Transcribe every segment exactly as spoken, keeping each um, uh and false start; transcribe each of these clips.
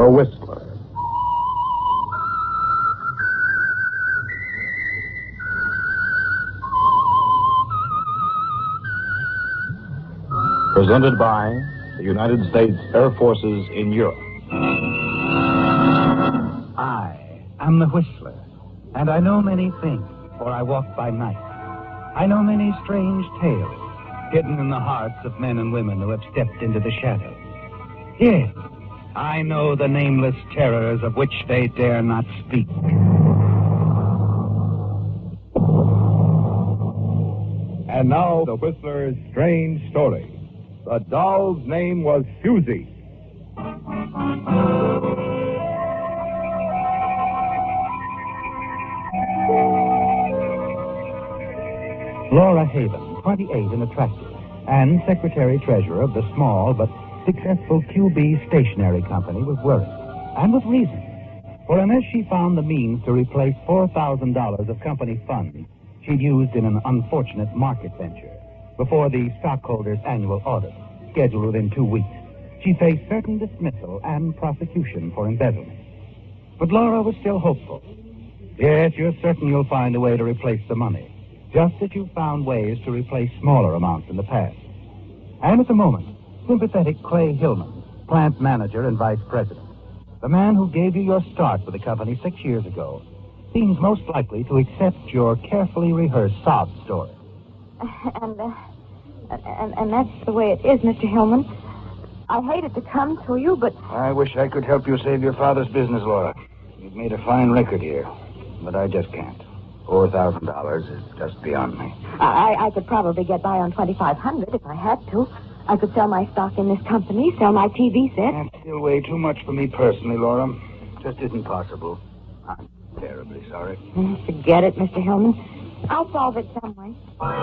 The Whistler. Presented by the United States Air Forces in Europe. I am the Whistler, and I know many things, for I walk by night. I know many strange tales, hidden in the hearts of men and women who have stepped into the shadows. Yes, I know the nameless terrors of which they dare not speak. And now, the Whistler's strange story. The doll's name was Susie. Laura Haven, twenty-eight and attractive, and secretary-treasurer of the small but successful Q B Stationery Company, was worried, and with reason. For unless she found the means to replace four thousand dollars of company funds she'd used in an unfortunate market venture before the stockholders' annual audit, scheduled within two weeks, she faced certain dismissal and prosecution for embezzlement. But Laura was still hopeful. Yes, you're certain you'll find a way to replace the money, just as you found ways to replace smaller amounts in the past. And at the moment, sympathetic Clay Hillman, plant manager and vice president, the man who gave you your start with the company six years ago, seems most likely to accept your carefully rehearsed sob story. And, uh, and, and that's the way it is, Mister Hillman. I hated to come to you, but... I wish I could help you save your father's business, Laura. You've made a fine record here, but I just can't. Four thousand dollars is just beyond me. I, I could probably get by on twenty-five hundred if I had to. I could sell my stock in this company, sell my T V set. That's still way too much for me personally, Laura. Just isn't possible. I'm terribly sorry. Mm, Forget it, Mister Hillman. I'll solve it some way.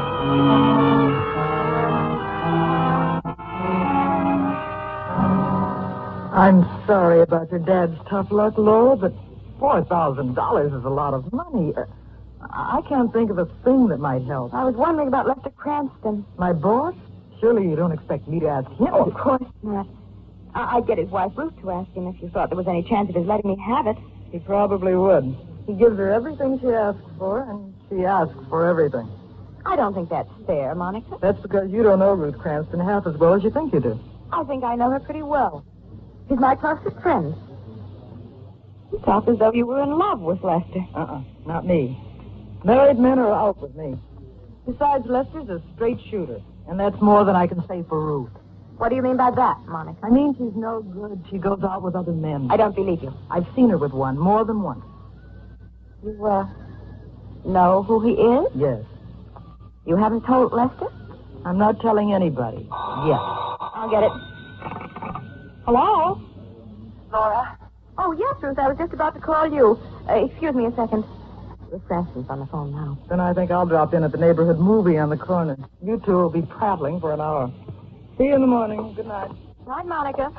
I'm sorry about your dad's tough luck, Laura, but four thousand dollars is a lot of money. Uh, I can't think of a thing that might help. I was wondering about Lester Cranston. My boss? Surely you don't expect me to ask him. Oh, of course not. I- I'd get his wife Ruth to ask him if you thought there was any chance of his letting me have it. He probably would. He gives her everything she asks for, and she asks for everything. I don't think that's fair, Monica. That's because you don't know Ruth Cranston half as well as you think you do. I think I know her pretty well. She's my closest friend. You talk as though you were in love with Lester. Uh-uh, not me. Married men are out with me. Besides, Lester's a straight shooter, and that's more than I can say for Ruth. What do you mean by that, Monica? I mean she's no good. She goes out with other men. I don't believe you. I've seen her with one, more than once. You, uh, know who he is? Yes. You haven't told Lester? I'm not telling anybody. Yet. I'll get it. Hello? Laura? Oh, yes, Ruth. I was just about to call you. Uh, excuse me a second. Ruth Cranston's on the phone now. Then I think I'll drop in at the neighborhood movie on the corner. You two will be prattling for an hour. See you in the morning. Good night. Right, Monica.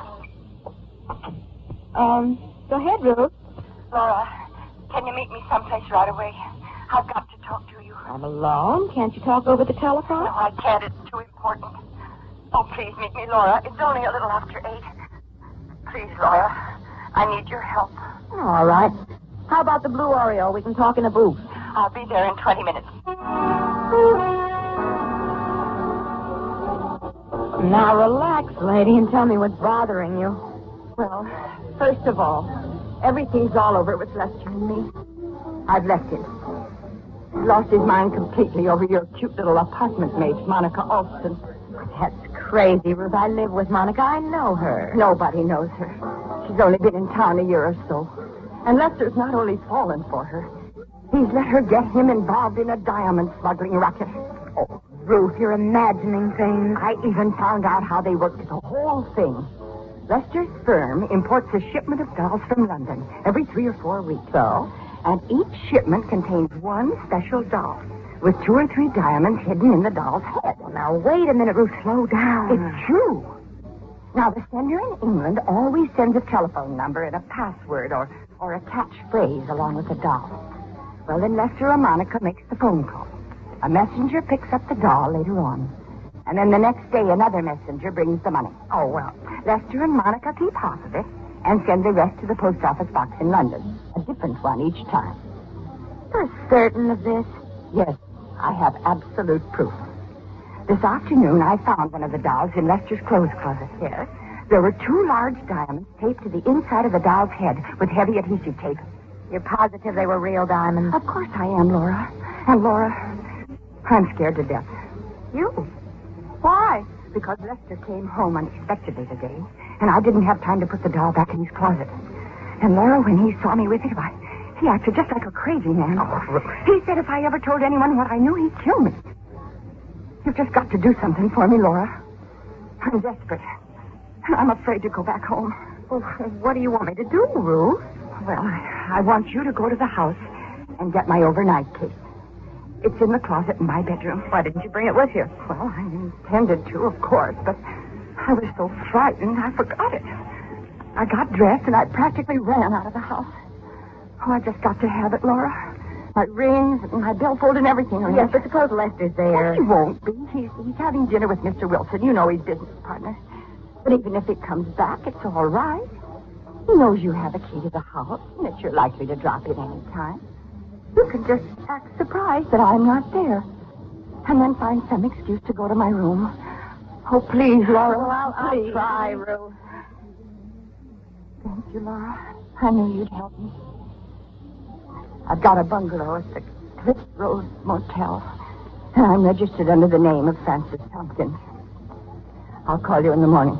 Um, go ahead, Ruth. Laura, can you meet me someplace right away? I've got to talk to you. I'm alone. Can't you talk over the telephone? No, I can't. It's too important. Oh, please meet me, Laura. It's only a little after eight. Please, Laura, I need your help. All right. How about the Blue Oriole? We can talk in a booth. I'll be there in twenty minutes. Now, relax, lady, and tell me what's bothering you. Well, first of all, everything's all over with Lester and me. I've left him. He's lost his mind completely over your cute little apartment mate, Monica Alston. That's crazy, Ruth. I live with Monica. I know her. Nobody knows her. She's only been in town a year or so. And Lester's not only fallen for her, he's let her get him involved in a diamond smuggling racket. Oh, Ruth, you're imagining things. I even found out how they worked the whole thing. Lester's firm imports a shipment of dolls from London every three or four weeks. So? And each shipment contains one special doll with two or three diamonds hidden in the doll's head. Now, wait a minute, Ruth. Slow down. It's true. Now, the sender in England always sends a telephone number and a password or, or a catchphrase along with the doll. Well, then Lester or Monica makes the phone call. A messenger picks up the doll later on. And then the next day, another messenger brings the money. Oh, well, Lester and Monica keep half of it, and send the rest to the post office box in London. A different one each time. You're certain of this? Yes, I have absolute proof. This afternoon, I found one of the dolls in Lester's clothes closet. Yes. There were two large diamonds taped to the inside of the doll's head with heavy adhesive tape. You're positive they were real diamonds? Of course I am, Laura. And Laura, I'm scared to death. You? Why? Because Lester came home unexpectedly today, and I didn't have time to put the doll back in his closet. And Laura, when he saw me with it, I, he acted just like a crazy man. Oh, he said if I ever told anyone what I knew, he'd kill me. You've just got to do something for me, Laura. I'm desperate. And I'm afraid to go back home. Well, what do you want me to do, Ruth? Well, I, I want you to go to the house and get my overnight case. It's in the closet in my bedroom. Why didn't you bring it with you? Well, I intended to, of course, but I was so frightened I forgot it. I got dressed and I practically ran out of the house. Oh, I just got to have it, Laura. My rings and my billfold and everything. Yes, but suppose Lester's there. Well, he won't be. He's, he's having dinner with Mister Wilson. You know he's business partner. But even if he comes back, it's all right. He knows you have a key to the house and that you're likely to drop in any time. You can just act surprised that I'm not there. And then find some excuse to go to my room. Oh, please, Laura. Well, I'll, I'll please. try, Ruth. Thank you, Laura. I knew you'd help me. I've got a bungalow at the Cliff Road Motel. And I'm registered under the name of Francis Tompkins. I'll call you in the morning.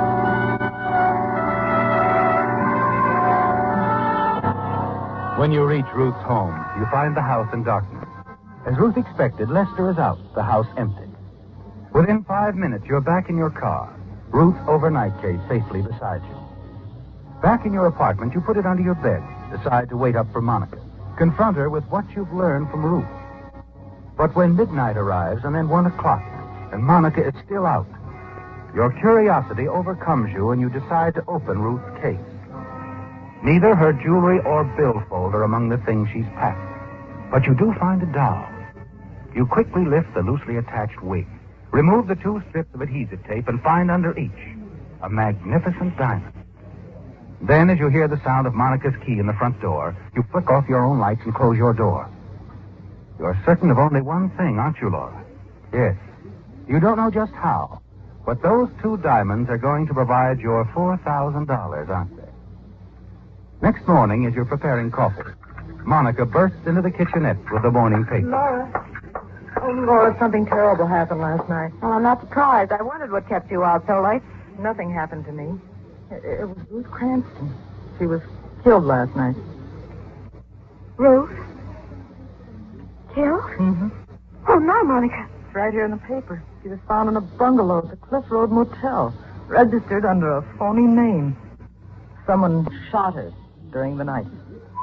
When you reach Ruth's home, you find the house in darkness. As Ruth expected, Lester is out, the house empty. Within five minutes, you're back in your car, Ruth's overnight case safely beside you. Back in your apartment, you put it under your bed, decide to wait up for Monica. Confront her with what you've learned from Ruth. But when midnight arrives and then one o'clock, and Monica is still out, your curiosity overcomes you and you decide to open Ruth's case. Neither her jewelry or billfold are among the things she's packed. But you do find a doll. You quickly lift the loosely attached wig, remove the two strips of adhesive tape, and find under each a magnificent diamond. Then, as you hear the sound of Monica's key in the front door, you flick off your own lights and close your door. You're certain of only one thing, aren't you, Laura? Yes. You don't know just how, but those two diamonds are going to provide your four thousand dollars, aren't they? Next morning, as you're preparing coffee, Monica bursts into the kitchenette with the morning paper. Laura. Oh, Laura, something terrible happened last night. Well, I'm not surprised. I wondered what kept you out so late. Nothing happened to me. It, it was Ruth Cranston. She was killed last night. Ruth? Killed? Mm-hmm. Oh, no, Monica. It's right here in the paper. She was found in a bungalow at the Cliff Road Motel, registered under a phony name. Someone shot her during the night.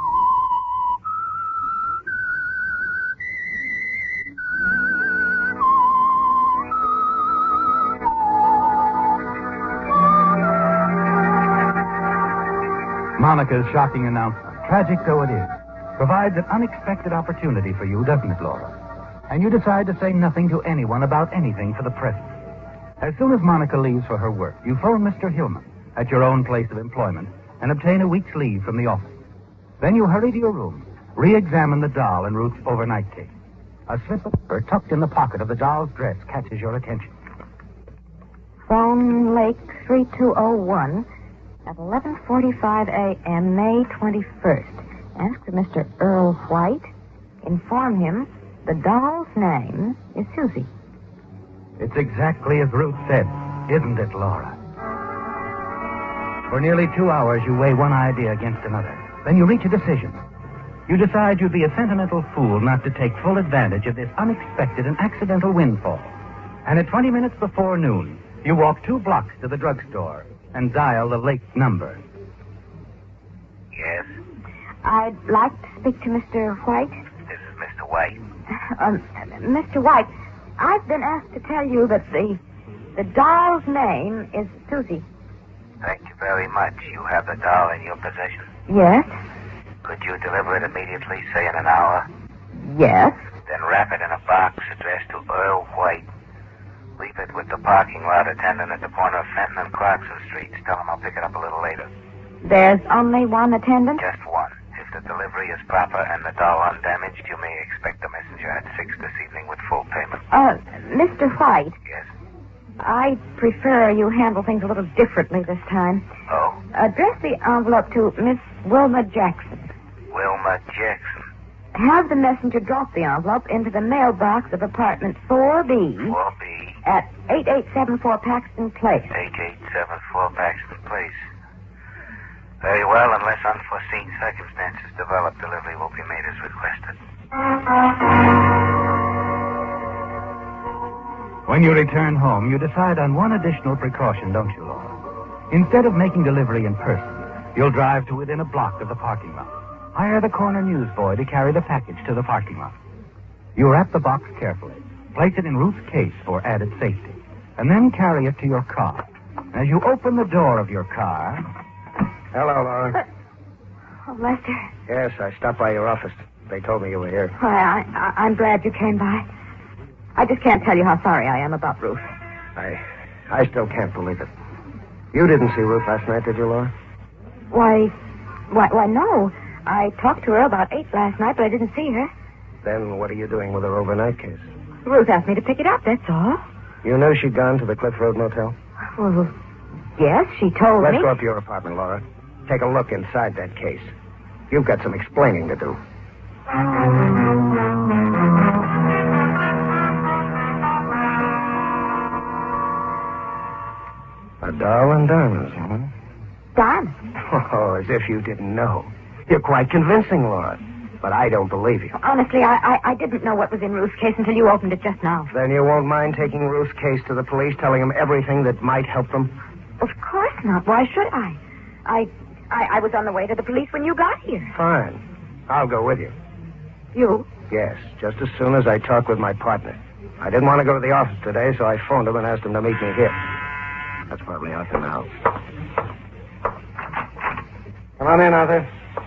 Monica's shocking announcement, tragic though it is, provides an unexpected opportunity for you, doesn't it, Laura? And you decide to say nothing to anyone about anything for the present. As soon as Monica leaves for her work, you phone Mister Hillman at your own place of employment and obtain a week's leave from the office. Then you hurry to your room, re-examine the doll in Ruth's overnight case. A slip of paper tucked in the pocket of the doll's dress catches your attention. Phone Lake three two oh one at eleven forty-five a.m., May twenty-first. Ask for Mister Earl White. Inform him the doll's name is Susie. It's exactly as Ruth said, isn't it, Laura? For nearly two hours, you weigh one idea against another. Then you reach a decision. You decide you'd be a sentimental fool not to take full advantage of this unexpected and accidental windfall. And at twenty minutes before noon, you walk two blocks to the drugstore and dial the Lake number. Yes, I'd like to speak to Mister White. this is Mister White. Um, Mister White, I've been asked to tell you that the the doll's name is Susie. Thank you very much. You have the doll in your possession. Yes? Could you deliver it immediately, say in an hour? Yes. Then wrap it in a box addressed to Earl White. Leave it with the parking lot attendant at the corner of Fenton and Clarkson Streets. Tell him I'll pick it up a little later. There's only one attendant? Just one. If the delivery is proper and the doll undamaged, you may expect the messenger at six this evening with full payment. Uh, Mister White. Yes? I prefer you handle things a little differently this time. Oh? Address the envelope to Miss Wilma Jackson. Wilma Jackson. Have the messenger drop the envelope into the mailbox of apartment four B four B at eighty-eight seventy-four Paxton Place. eighty-eight seventy-four Paxton Place. Very well, unless unforeseen circumstances develop, delivery will be made as requested. When you return home, you decide on one additional precaution, don't you, Laura? Instead of making delivery in person, you'll drive to within a block of the parking lot. Hire the corner newsboy to carry the package to the parking lot. You wrap the box carefully, place it in Ruth's case for added safety, and then carry it to your car. As you open the door of your car... Hello, Laura. Oh, Lester. Yes, I stopped by your office. They told me you were here. Why, I, I, I'm glad you came by. I just can't tell you how sorry I am about Ruth. I I still can't believe it. You didn't see Ruth last night, did you, Laura? Why, why, why, no. I talked to her about eight last night, but I didn't see her. Then what are you doing with her overnight case? Ruth asked me to pick it up, that's all. You knew she'd gone to the Cliff Road Motel? Well, yes, she told Let's me. go up to your apartment, Laura. Take a look inside that case. You've got some explaining to do. A doll and diamonds, huh? Diamonds? Oh, as if you didn't know. You're quite convincing, Laura. But I don't believe you. Honestly, I, I, I didn't know what was in Ruth's case until you opened it just now. Then you won't mind taking Ruth's case to the police, telling them everything that might help them? Of course not. Why should I? I, I, I was on the way to the police when you got here. Fine. I'll go with you. You? Yes, just as soon as I talk with my partner. I didn't want to go to the office today, so I phoned him and asked him to meet me here. That's probably Arthur now. Come on in, Arthur.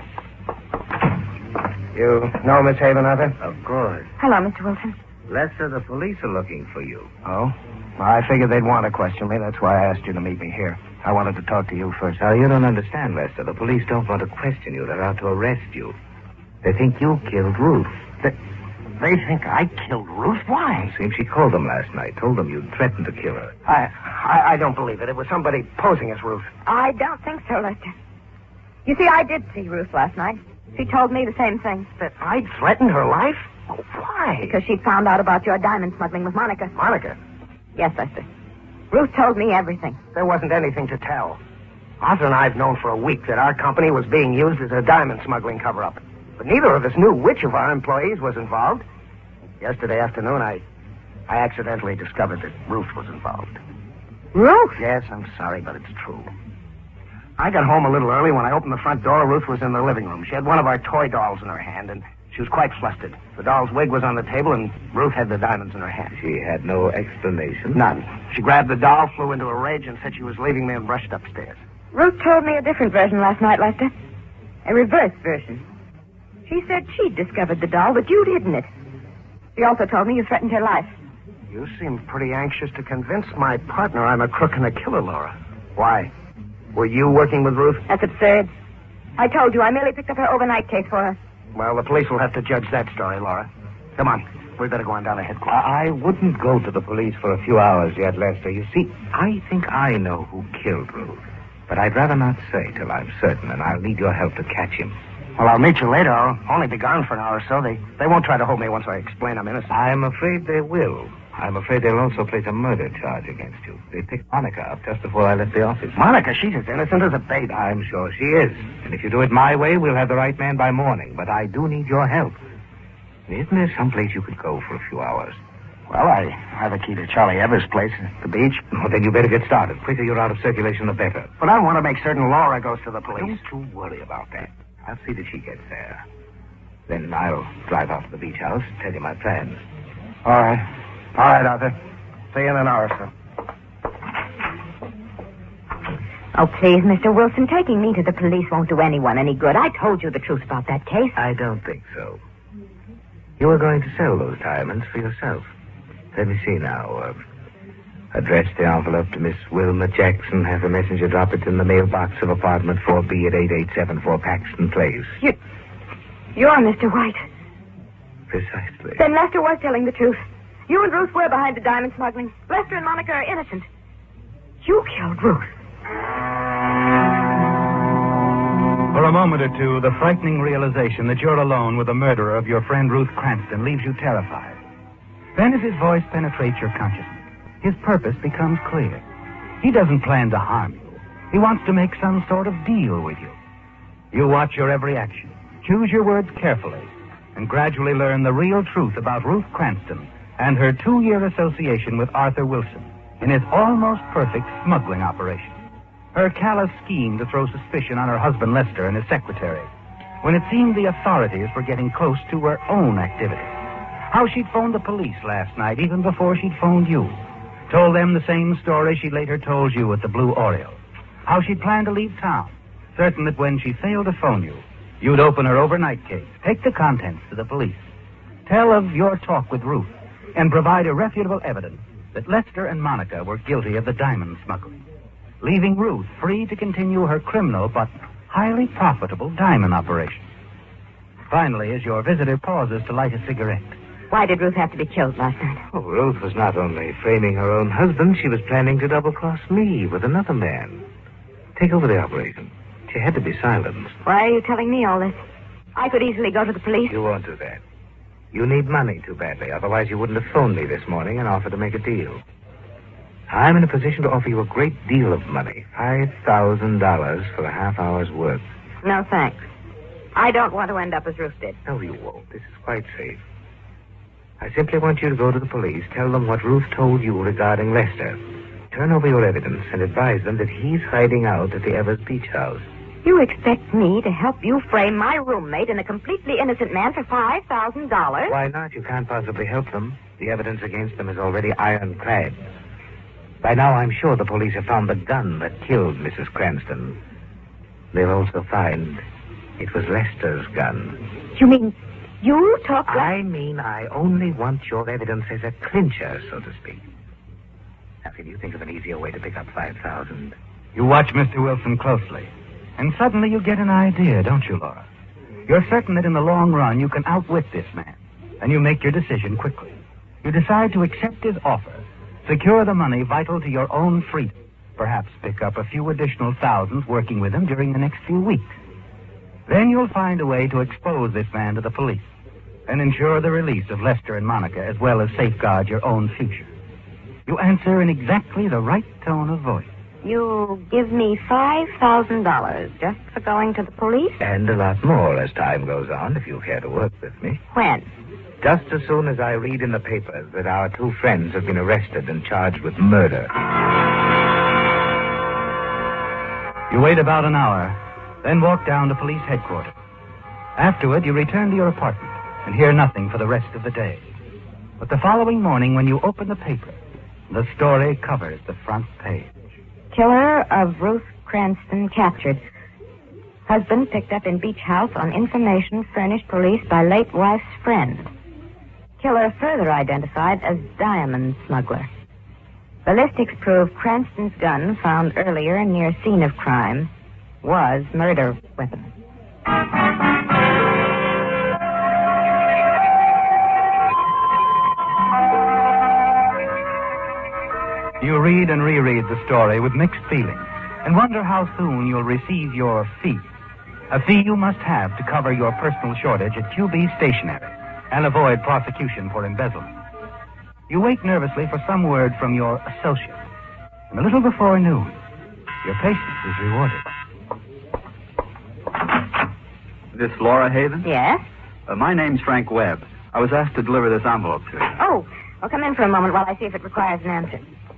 You know Miss Haven, Arthur? Of course. Hello, Mister Wilson. Lester, the police are looking for you. Oh? Well, I figured they'd want to question me. That's why I asked you to meet me here. I wanted to talk to you first. Now, you don't understand, Lester. The police don't want to question you. They're out to arrest you. They think you killed Ruth. They, they think I killed Ruth? Why? It seems she called them last night. Told them you'd threatened to kill her. I, I, I don't believe it. It was somebody posing as Ruth. I don't think so, Lester. You see, I did see Ruth last night. She told me the same thing. That I'd threatened her life? Oh, why? Because she'd found out about your diamond smuggling with Monica. Monica? Yes, Lester. Ruth told me everything. There wasn't anything to tell. Arthur and I have known for a week that our company was being used as a diamond smuggling cover-up. But neither of us knew which of our employees was involved. Yesterday afternoon, I I accidentally discovered that Ruth was involved. Ruth? Yes, I'm sorry, but it's true. I got home a little early. When I opened the front door, Ruth was in the living room. She had one of our toy dolls in her hand, and she was quite flustered. The doll's wig was on the table, and Ruth had the diamonds in her hand. She had no explanation? None. She grabbed the doll, flew into a rage, and said she was leaving me and rushed upstairs. Ruth told me a different version last night, Lester. A reverse version. She said she'd discovered the doll, but you'd hidden it. She also told me you threatened her life. You seem pretty anxious to convince my partner I'm a crook and a killer, Laura. Why? Were you working with Ruth? That's absurd. I told you I merely picked up her overnight case for her. Well, the police will have to judge that story, Laura. Come on. We better go on down to headquarters. I, I wouldn't go to the police for a few hours yet, Lester. You see, I think I know who killed Ruth. But I'd rather not say till I'm certain, and I'll need your help to catch him. Well, I'll meet you later. I'll only be gone for an hour or so. They they won't try to hold me once I explain I'm innocent. I'm afraid they will. I'm afraid they'll also place a murder charge against you. They picked Monica up just before I left the office. Monica, she's as innocent as a baby. I'm sure she is. And if you do it my way, we'll have the right man by morning. But I do need your help. Isn't there someplace you could go for a few hours? Well, I have a key to Charlie Evers' place at the beach. Well, then you better get started. The quicker you're out of circulation, the better. But I want to make certain Laura goes to the police. Don't you worry about that. I'll see that she gets there. Then I'll drive out to the beach house and tell you my plans. All right. All right, Arthur. See you in an hour or so. Oh, please, Mister Wilson, taking me to the police won't do anyone any good. I told you the truth about that case. I don't think so. You were going to sell those diamonds for yourself. Let me see now. Uh, Address the envelope to Miss Wilma Jackson. Have the messenger drop it in the mailbox of apartment four B at eighty-eight seventy-four Paxton Place. You... You're Mister White. Precisely. Then Lester was telling the truth. You and Ruth were behind the diamond smuggling. Lester and Monica are innocent. You killed Ruth. For a moment or two, the frightening realization that you're alone with the murderer of your friend Ruth Cranston leaves you terrified. Then as his voice penetrates your consciousness, his purpose becomes clear. He doesn't plan to harm you. He wants to make some sort of deal with you. You watch your every action, choose your words carefully, and gradually learn the real truth about Ruth Cranston and her two-year association with Arthur Wilson in his almost perfect smuggling operation. Her callous scheme to throw suspicion on her husband Lester and his secretary, when it seemed the authorities were getting close to her own activities. How she'd phoned the police last night, even before she'd phoned you. Told them the same story she later told you at the Blue Oriole. How she'd planned to leave town, certain that when she failed to phone you, you'd open her overnight case, take the contents to the police, tell of your talk with Ruth, and provide irrefutable evidence that Lester and Monica were guilty of the diamond smuggling, leaving Ruth free to continue her criminal but highly profitable diamond operation. Finally, as your visitor pauses to light a cigarette. Why did Ruth have to be killed last night? Oh, Ruth was not only framing her own husband, she was planning to double-cross me with another man. Take over the operation. She had to be silenced. Why are you telling me all this? I could easily go to the police. You won't do that. You need money too badly. Otherwise, you wouldn't have phoned me this morning and offered to make a deal. I'm in a position to offer you a great deal of money. Five thousand dollars for a half hour's work. No, thanks. I don't want to end up as Ruth did. No, you won't. This is quite safe. I simply want you to go to the police, tell them what Ruth told you regarding Lester. Turn over your evidence and advise them that he's hiding out at the Evers Beach House. You expect me to help you frame my roommate and a completely innocent man for five thousand dollars? Why not? You can't possibly help them. The evidence against them is already ironclad. By now, I'm sure the police have found the gun that killed Missus Cranston. They'll also find it was Lester's gun. You mean you talk... I mean I only want your evidence as a clincher, so to speak. Now, can you think of an easier way to pick up five thousand? You watch Mister Wilson closely, and suddenly you get an idea, don't you, Laura? You're certain that in the long run you can outwit this man, and you make your decision quickly. You decide to accept his offer, secure the money vital to your own freedom, perhaps pick up a few additional thousands working with him during the next few weeks. Then you'll find a way to expose this man to the police and ensure the release of Lester and Monica, as well as safeguard your own future. You answer in exactly the right tone of voice. You give me five thousand dollars just for going to the police? And a lot more as time goes on, if you care to work with me. When? Just as soon as I read in the papers that our two friends have been arrested and charged with murder. You wait about an hour, then walk down to police headquarters. Afterward, you return to your apartment and hear nothing for the rest of the day. But the following morning, when you open the paper, the story covers the front page. Killer of Ruth Cranston captured. Husband picked up in Beach House on information furnished police by late wife's friend. Killer further identified as diamond smuggler. Ballistics prove Cranston's gun, found earlier near scene of crime, was murder weapon. You read and reread the story with mixed feelings and wonder how soon you'll receive your fee. A fee you must have to cover your personal shortage at Q B Stationery and avoid prosecution for embezzlement. You wait nervously for some word from your associate. And a little before noon, your patience is rewarded. Miss Laura Haven? Yes? Uh, my name's Frank Webb. I was asked to deliver this envelope to you. Oh, well, come in for a moment while I see if it requires an answer.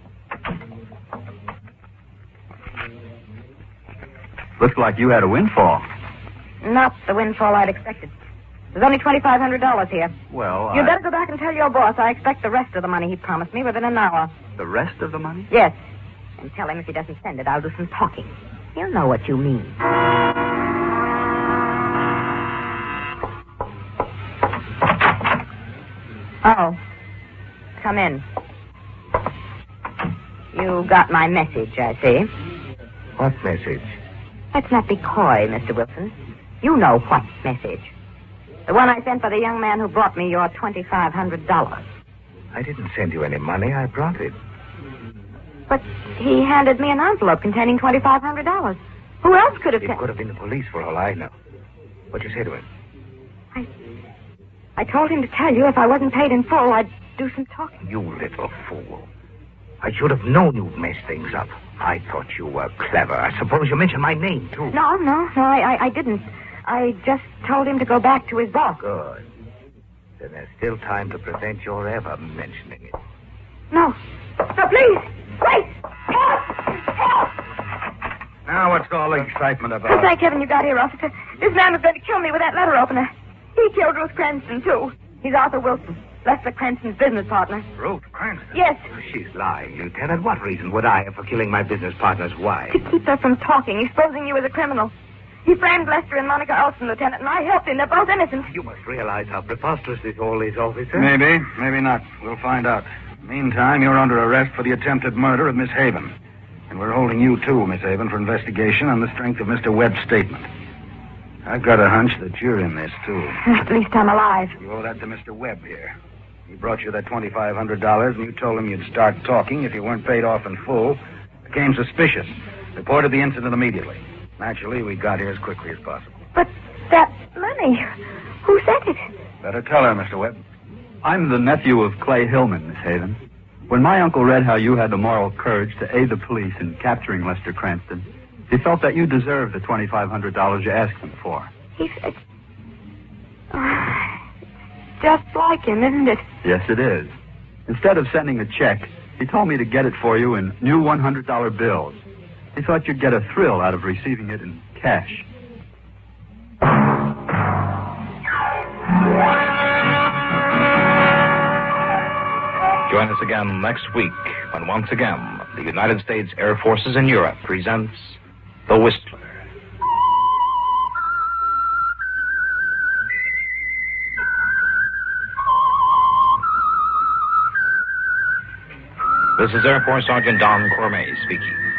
Looks like you had a windfall. Not the windfall I'd expected. There's only twenty-five hundred dollars here. Well, You'd I... better go back and tell your boss I expect the rest of the money he promised me within an hour. The rest of the money? Yes. And tell him if he doesn't send it, I'll do some talking. He'll know what you mean. Oh. Come in. You got my message, I see. What message? Let's not be coy, Mister Wilson. You know what message. The one I sent for the young man who brought me your twenty-five hundred dollars. I didn't send you any money. I brought it. But he handed me an envelope containing twenty-five hundred dollars. Who else could have... It ta- could have been the police for all I know. What'd you say to him? I... I told him to tell you if I wasn't paid in full, I'd do some talking. You little fool. I should have known you'd mess things up. I thought you were clever. I suppose you mentioned my name, too. No, no, no, I, I, I didn't. I just told him to go back to his boss. Good. Then there's still time to prevent your ever mentioning it. No. No, please. Wait. Help! Help! Now, what's all the excitement Oh, about? thank heaven you got here, officer. This man was going to kill me with that letter opener. He killed Ruth Cranston, too. He's Arthur Wilson, Lester Cranston's business partner. Ruth Cranston? Yes. She's lying, Lieutenant. What reason would I have for killing my business partner's wife? To keep her from talking, exposing you as a criminal. He framed Lester and Monica Olson, Lieutenant, and I helped him. They're both innocent. You must realize how preposterous this all is, officer. Maybe, maybe not. We'll find out. Meantime, you're under arrest for the attempted murder of Miss Haven. And we're holding you, too, Miss Haven, for investigation on the strength of Mister Webb's statement. I've got a hunch that you're in this, too. At least I'm alive. You owe that to Mister Webb here. He brought you that twenty-five hundred dollars, and you told him you'd start talking if you weren't paid off in full. Became suspicious. Reported the incident immediately. Naturally, we got here as quickly as possible. But that money, who sent it? Better tell her, Mister Webb. I'm the nephew of Clay Hillman, Miss Haven. When my uncle read how you had the moral courage to aid the police in capturing Lester Cranston, he felt that you deserved the twenty-five hundred dollars you asked him for. He said... Oh, just like him, isn't it? Yes, it is. Instead of sending a check, he told me to get it for you in new one hundred dollar bills. He thought you'd get a thrill out of receiving it in cash. Join us again next week when once again the United States Air Forces in Europe presents The Whistler. This is Air Force Sergeant Don Cormay speaking.